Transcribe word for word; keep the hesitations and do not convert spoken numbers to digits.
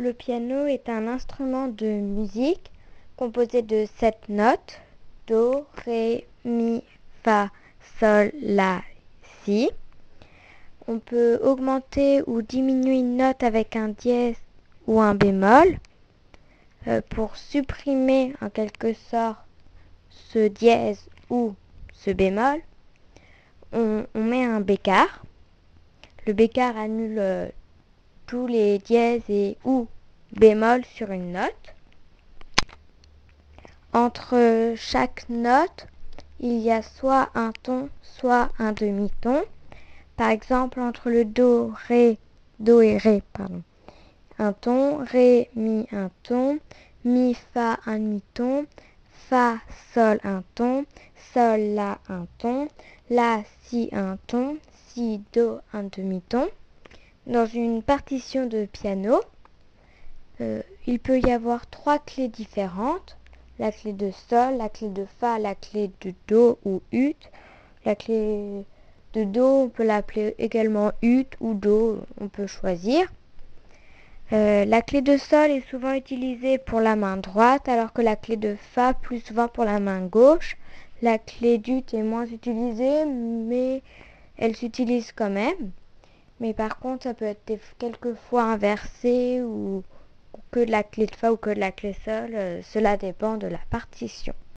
Le piano est un instrument de musique composé de sept notes: Do, Ré, Mi, Fa, Sol, La, Si. On peut augmenter ou diminuer une note avec un dièse ou un bémol. Euh, pour supprimer en quelque sorte ce dièse ou ce bémol, on, on met un bécard. Le bécard annule euh, tous les dièses et ou bémols sur une note. Entre chaque note, il y a soit un ton, soit un demi-ton. Par exemple, entre le Do, Ré, Do et Ré, pardon, un ton, Ré, Mi, un ton, Mi, Fa, un demi-ton, Fa, Sol, un ton, Sol, La, un ton, La, Si, un ton, Si, Do, un demi-ton. Dans une partition de piano, euh, il peut y avoir trois clés différentes: la clé de Sol, la clé de Fa, la clé de Do ou Ut. La clé de Do, on peut l'appeler également Ut ou Do, on peut choisir. Euh, la clé de Sol est souvent utilisée pour la main droite, alors que la clé de Fa plus souvent pour la main gauche. La clé d'Ut est moins utilisée, mais elle s'utilise quand même. Mais par contre, ça peut être quelquefois inversé, ou que de la clé de Fa ou que de la clé Sol, euh, cela dépend de la partition.